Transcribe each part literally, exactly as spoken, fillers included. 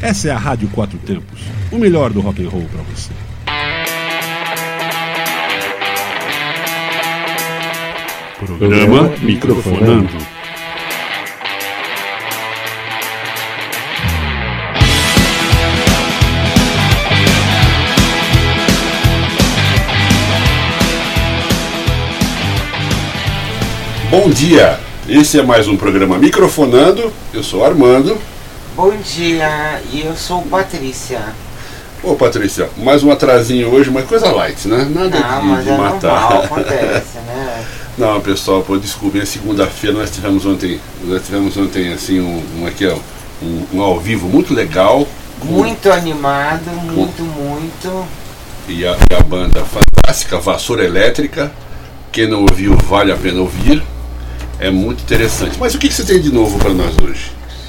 Essa é a Rádio Quatro Tempos, o melhor do rock and roll para você. Programa Microfonando. Bom dia, esse é mais um programa Microfonando, eu sou Armando. Bom dia, e eu sou Patrícia. Ô Patrícia, mais um atrasinho hoje, mas coisa light, né? Nada Não, de, mas de é matar. normal, acontece, né? Não, pessoal, pô, desculpem, é segunda-feira, nós tivemos ontem, nós tivemos ontem assim, um, um aqui, ó, um, um ao vivo muito legal. Muito com, animado, muito, com, muito. E a, e a banda fantástica, Vassoura Elétrica, quem não ouviu, vale a pena ouvir, é muito interessante. Mas o que, que você tem de novo para nós hoje?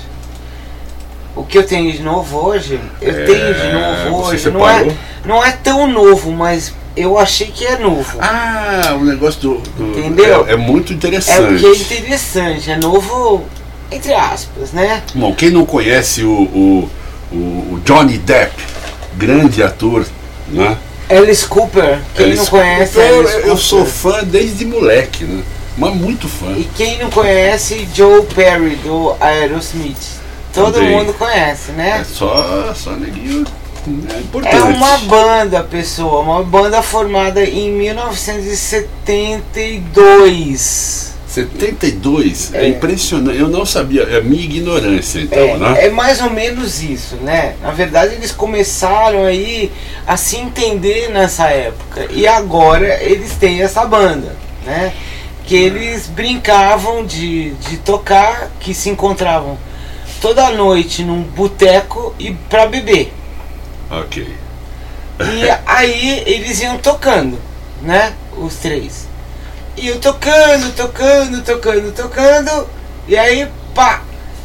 O que eu tenho de novo hoje? Eu é, tenho de novo você hoje, separou? não é, não é tão novo, mas eu achei que é novo. Ah, o negócio do... do Entendeu? É, é muito interessante. É porque é interessante, é novo, entre aspas, né? Bom, quem não conhece o, o, o Johnny Depp, grande ator, né? Alice Cooper, quem Alice não conhece Cooper, Alice Cooper? Eu sou fã desde moleque, né? Mas muito fã. E quem não conhece Joe Perry, do Aerosmith? Todo Também. Mundo conhece, né? É só, só neguinho, é importante. É uma banda, pessoa, uma banda formada em mil novecentos e setenta e dois. setenta e dois? É, é impressionante, eu não sabia, é a minha ignorância então, é, né? É mais ou menos isso, né? Na verdade eles começaram aí a se entender nessa época. E agora eles têm essa banda, né? Que eles brincavam de, de tocar, que se encontravam toda noite num boteco e pra beber. Ok. E aí eles iam tocando, né? Os três. Iam tocando, tocando, tocando, tocando. E aí, pá!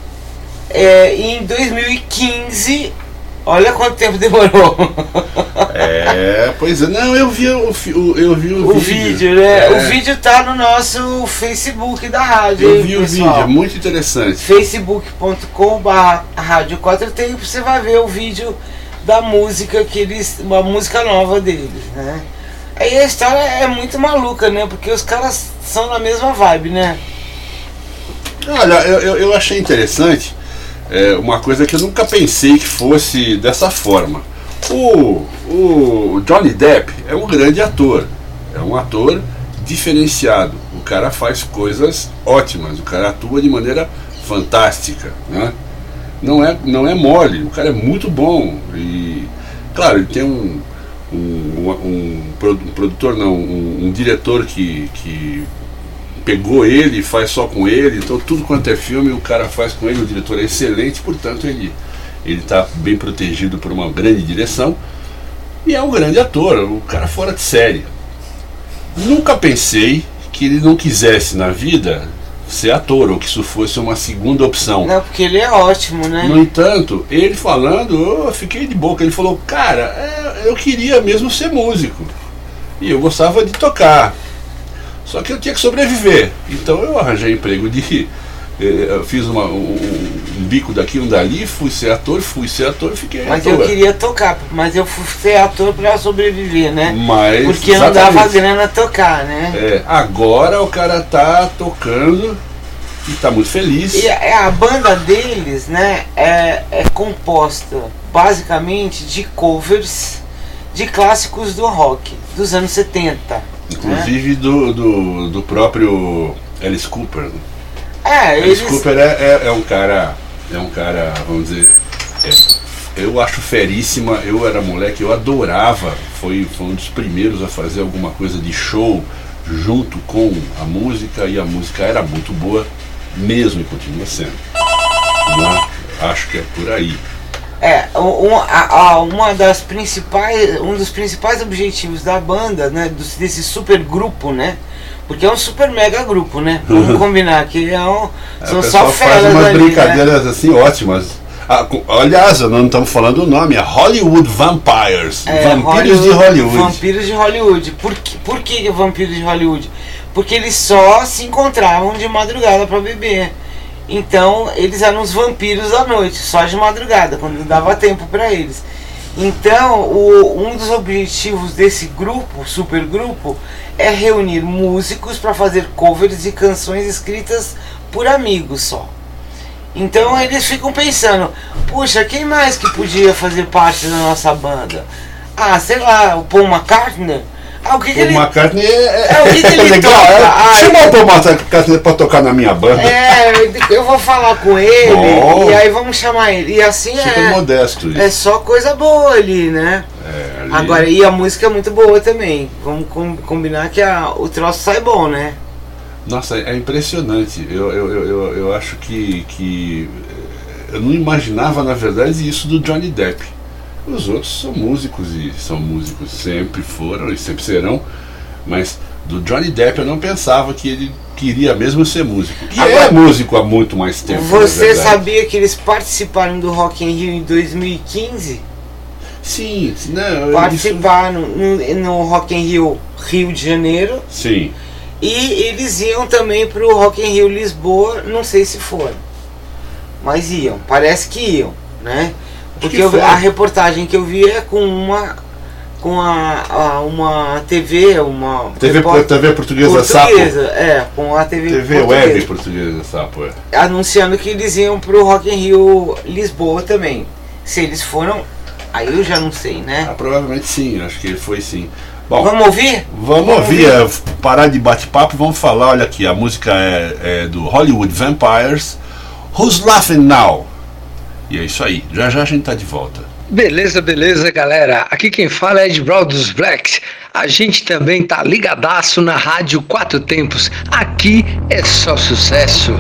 É, em dois mil e quinze, olha quanto tempo demorou. É, pois é, não, eu vi o, o, eu vi o, o vídeo. vídeo, né? É. O vídeo tá no nosso Facebook da rádio. Eu hein, vi o pessoal? vídeo, é muito interessante. facebook ponto com barra rádio quatro tempos, você vai ver o vídeo da música que eles, uma música nova deles, né? Aí a história é muito maluca, né? Porque os caras são na mesma vibe, né? Olha, eu, eu, eu achei interessante, é, uma coisa que eu nunca pensei que fosse dessa forma. O, o Johnny Depp é um grande ator, é um ator diferenciado. O cara faz coisas ótimas, o cara atua de maneira fantástica, né? Não é, não é mole, o cara é muito bom. E claro, ele tem um, um, um, um produtor, não, um, um diretor que, que pegou ele e faz só com ele. Então tudo quanto é filme o cara faz com ele. O diretor é excelente, portanto ele ele está bem protegido por uma grande direção. E é um grande ator, o cara fora de série. Nunca pensei que ele não quisesse na vida ser ator, ou que isso fosse uma segunda opção. Não, porque ele é ótimo, né? No entanto, ele falando, eu fiquei de boca. Ele falou, cara, é, eu queria mesmo ser músico. E eu gostava de tocar. Só que eu tinha que sobreviver. Então eu arranjei emprego de... Eu fiz uma, um, um bico daqui, um dali, fui ser ator, fui ser ator e fiquei Mas ator. eu queria tocar, mas eu fui ser ator pra sobreviver, né? Mas, porque não dava grana tocar, né? É, agora o cara tá tocando e tá muito feliz. E a, a banda deles, né, é, é composta basicamente de covers de clássicos do rock dos anos setenta. Inclusive né? do, do, do próprio Alice Cooper. É, Alice eles... Cooper é, é, é um cara, é um cara, vamos dizer, é, eu acho feríssima. Eu era moleque, eu adorava, foi, foi um dos primeiros a fazer alguma coisa de show junto com a música, e a música era muito boa mesmo e continua sendo, né? Acho que é por aí. É, um, a, a, uma das principais, um dos principais objetivos da banda, né, desse super grupo, né? Porque é um super mega grupo, né? Vamos combinar que é um, são é, só feras faz umas ali, brincadeiras, né? assim ótimas. Ah, com, aliás, nós não estamos falando o nome, é Hollywood Vampires, É, Vampiros Hollywood, de Hollywood. Vampiros de Hollywood. Por que, por que Vampiros de Hollywood? Porque eles só se encontravam de madrugada para beber. Então eles eram os vampiros da noite, só de madrugada, quando dava tempo para eles. Então o, um dos objetivos desse grupo, super grupo, é reunir músicos para fazer covers de canções escritas por amigos só. Então eles ficam pensando, puxa, quem mais que podia fazer parte da nossa banda? Ah, sei lá, o Paul McCartney. Ah, o que, que o ele... McCartney é, é, o que, que ele legal. toca? É, Ah, chama o Paul McCartney pra tocar na minha banda. É, eu vou falar com ele Oh. e aí vamos chamar ele. E assim Super é. modesto isso. É só coisa boa ali, né? É, ali- Agora, e a música é muito boa também. Vamos com- combinar que a, o troço sai bom, né? Nossa, é impressionante. Eu, eu, eu, eu, eu acho que, que. Eu não imaginava, na verdade, isso do Johnny Depp. Os outros são músicos e são músicos, sempre foram e sempre serão. Mas do Johnny Depp eu não pensava que ele queria mesmo ser músico. E Agora, é músico há muito mais tempo. na Você verdade. sabia que eles participaram do Rock in Rio em dois mil e quinze? Sim, não, Participaram no, no Rock in Rio Rio de Janeiro. isso- Sim. E eles iam também pro Rock in Rio Lisboa, não sei se foram. Mas iam, parece que iam, né? Porque que eu- foram. a reportagem que eu vi é com uma com a, a- uma T V, uma T V, repórter T V portuguesa, Sapo. portuguesa, é, com a T V, T V portuguesa, web portuguesa Sapo. É. anunciando que eles iam pro Rock in Rio Lisboa também. Se eles foram, aí eu já não sei, né? Ah, provavelmente sim, acho que foi sim. Bom, Vamos ouvir? vamos ouvir, é, parar de bate-papo, vamos falar. Olha aqui, a música é, é do Hollywood Vampires, Who's Laughing Now? E é isso aí, já já a gente tá de volta. Beleza, beleza, galera. Aqui quem fala é Ed Brown dos Blacks. A gente também tá ligadaço na Rádio Quatro Tempos. Aqui é só sucesso.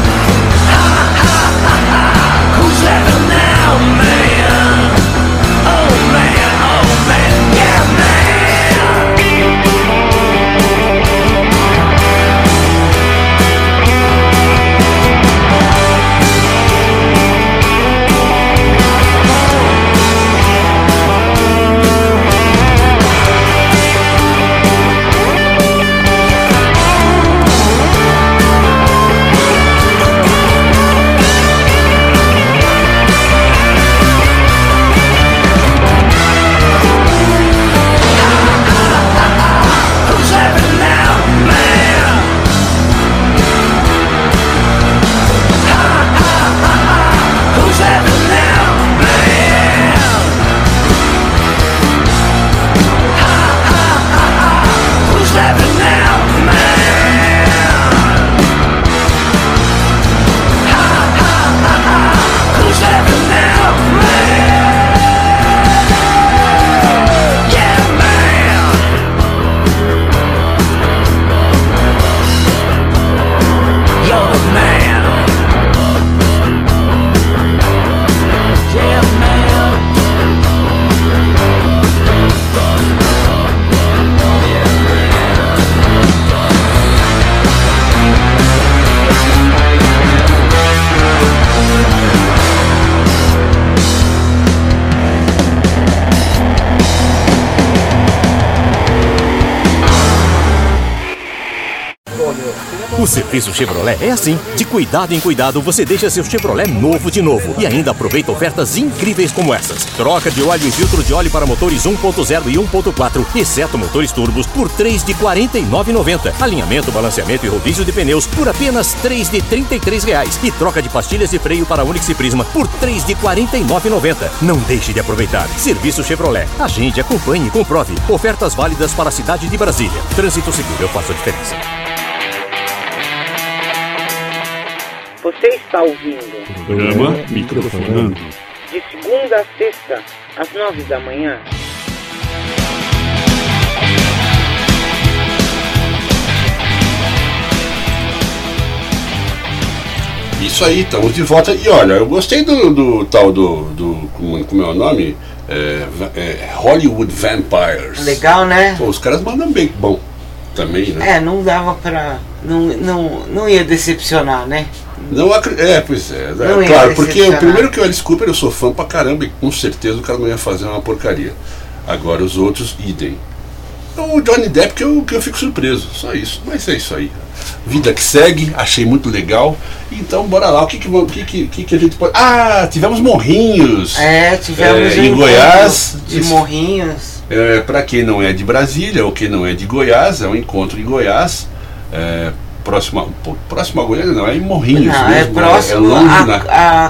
Oh O serviço Chevrolet é assim. De cuidado em cuidado, você deixa seu Chevrolet novo de novo. E ainda aproveita ofertas incríveis como essas. Troca de óleo e filtro de óleo para motores um ponto zero e um ponto quatro, exceto motores turbos, por três de quarenta e nove reais e noventa centavos. Alinhamento, balanceamento e rodízio de pneus por apenas três de trinta e três reais. E troca de pastilhas de freio para Onix e Prisma por três de quarenta e nove reais e noventa centavos. Não deixe de aproveitar. Serviço Chevrolet. Agende, acompanhe e comprove. Ofertas válidas para a cidade de Brasília. Trânsito seguro, eu faço a diferença. Você está ouvindo Programa Microfonando. de segunda a sexta, às nove da manhã. Isso aí, estamos de volta. E olha, eu gostei do, do tal do, do. Como, como é o nome? É, é, Hollywood Vampires. Legal, né? Pô, os caras mandam bem bom também, né? É, não dava pra. Não, não, não ia decepcionar, né? Não acre- É, pois é. Não é ia claro, porque o decepcionar. primeiro que o Alice Cooper eu sou fã pra caramba e com certeza o cara não ia fazer uma porcaria. Agora os outros, idem. O Johnny Depp que eu, que eu fico surpreso, só isso. Mas é isso aí. Vida que segue, achei muito legal. Então bora lá, o que que, o que, que, que, que a gente pode. Ah, tivemos Morrinhos! É, tivemos É, um em encontro Goiás. de Morrinhos. É, para quem não é de Brasília ou quem não é de Goiás, é um encontro em Goiás. É, próximo, a, próximo a Goiânia não, é em Morrinhos Não, mesmo. é próximo é longe, a, né? a,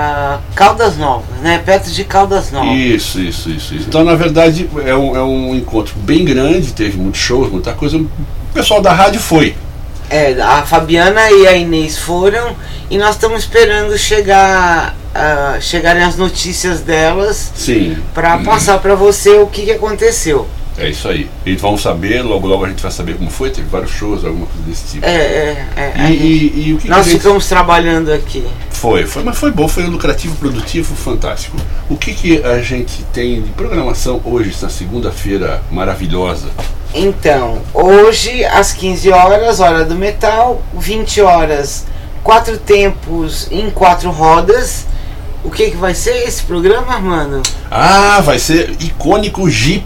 a Caldas Novas, né? Perto de Caldas Novas. Isso, isso, isso, isso. Então, na verdade, é um, é um encontro bem grande, teve muitos shows, muita coisa. O pessoal da rádio foi. É, a Fabiana e a Inês foram e nós estamos esperando chegar uh, chegarem as notícias delas Sim. para Hum. passar para você o que, que aconteceu. É isso aí. Eles vão saber, logo logo a gente vai saber como foi, teve vários shows, alguma coisa desse tipo. É, é, é. E, a gente- e- e o que nós que a gente... ficamos trabalhando aqui. Foi, foi, mas foi bom, foi lucrativo, produtivo, fantástico. O que, que a gente tem de programação hoje, essa segunda-feira maravilhosa? Então, hoje às quinze horas, hora do metal, vinte horas, quatro tempos em quatro rodas. O que que vai ser esse programa, Armando? Ah, vai ser icônico Jeep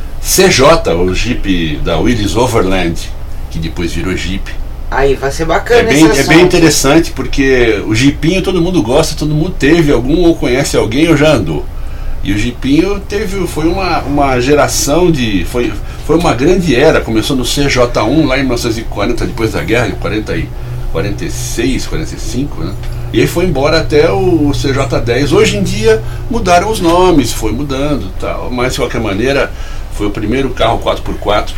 C J, o Jeep da Willys Overland, que depois virou Jeep. Aí vai ser É bacana bem, esse é bem assunto. interessante porque o Jeepinho todo mundo gosta, todo mundo teve algum ou conhece alguém ou já andou. E o Jeepinho teve, foi uma, uma geração de. Foi, foi uma grande era, começou no C J um lá em mil novecentos e quarenta, depois da guerra, em quarenta e, quarenta e seis, quarenta e cinco, né? E aí foi embora até o C J dez. Hoje em dia mudaram os nomes, foi mudando e tal, mas de qualquer maneira foi o primeiro carro quatro por quatro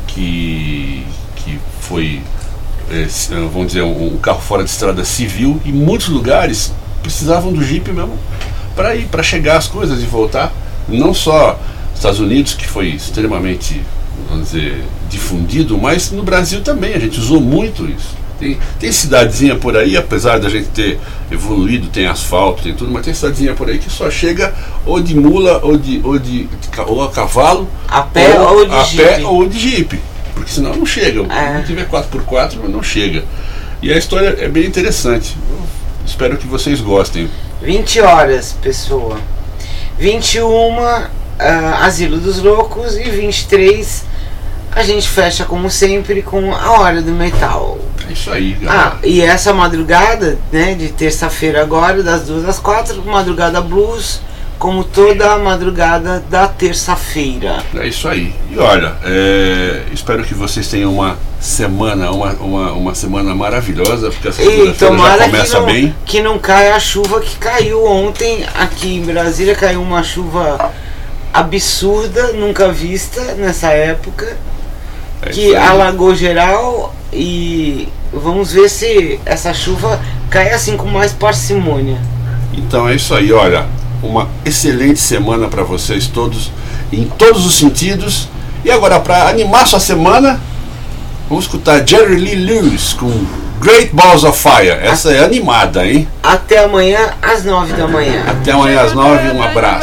que, que foi, é, vamos dizer, um, um carro fora de estrada civil, e muitos lugares precisavam do Jeep mesmo para ir, para chegar as coisas e voltar. Não só Estados Unidos, que foi extremamente, vamos dizer, difundido, mas no Brasil também, a gente usou muito isso. Tem, tem cidadezinha por aí, apesar da gente ter evoluído, tem asfalto, tem tudo, mas tem cidadezinha por aí que só chega ou de mula, ou de, ou de ou a cavalo, A pé ou de a Jeep. pé ou de Jeep, porque senão não chega. É. Se tiver quatro por quatro, não chega. E a história é bem interessante. Eu espero que vocês gostem. vinte horas, pessoa. vinte e uma, ah, Asilo dos Loucos. E vinte e três, a gente fecha como sempre com a Hora do Metal. É isso aí, galera. Ah, e essa madrugada, né, de terça-feira agora, das duas às quatro, madrugada blues, como toda a madrugada da terça-feira. É isso aí. E olha, é, espero que vocês tenham uma semana, uma, uma, uma semana maravilhosa, porque essa E segunda-feira já tomara que começa não, bem. que não caia a chuva que caiu ontem aqui em Brasília. Caiu uma chuva absurda, nunca vista nessa época, É que isso aí. alagou geral. E vamos ver se essa chuva cai assim com mais parcimônia. Então é isso aí, olha, uma excelente semana para vocês todos, em todos os sentidos. E agora, para animar sua semana, vamos escutar Jerry Lee Lewis com Great Balls of Fire. Essa é animada, hein? Até amanhã às nove da manhã. Até amanhã às nove, um abraço.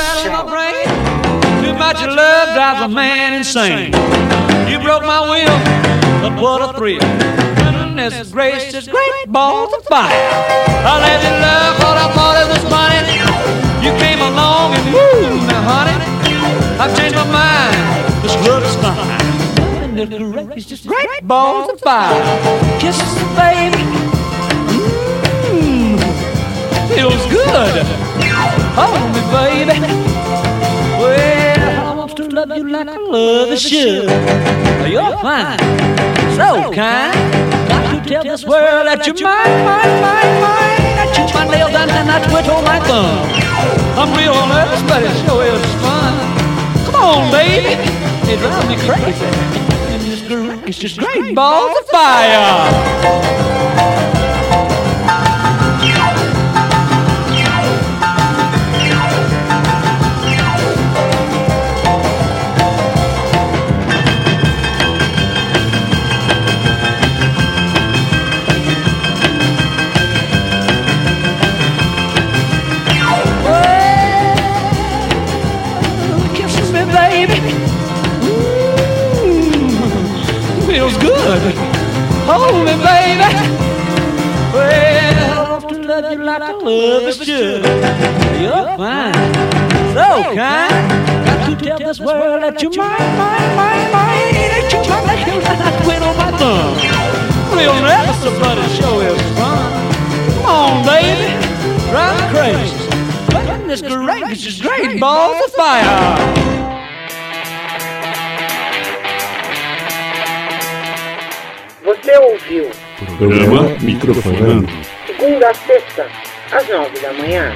Too much love drives a man insane. You broke my will, but what a thrill. Goodness gracious, great balls of fire. I let you love what I thought it was funny. You came along and moved me, honey. I've changed my mind, this love is fine. Goodness gracious, great balls of fire. Kisses the baby. Mmm, feels good. Hold me, baby. Well, I want to love you like I love a should. You're fine, so kind. Got to tell this world that you're mine, mine, mine, mine. I chew my nails down and I twiddle my thumb. I'm real nervous, but it sure is fun. Come on, baby, it drives me crazy. And this groove is just great balls of fire. Feels good. Hold me, baby. Well, I want to love you like I love a should. You're fine, so kind. Got to tell this world that you're mine, mine, mine, mine. That you're my nails and I twiddle my thumb. Real nervous, but it sure is fun. Come on, baby, drive me crazy. Goodness gracious, great balls of fire. Você ouviu Programa Microfonando. segunda a sexta, às nove da manhã.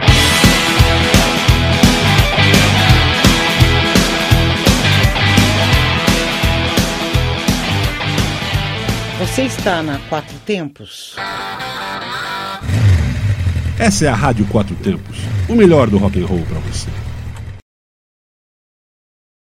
Você está na Quatro Tempos? Essa é a Rádio Quatro Tempos, o melhor do rock and roll para você.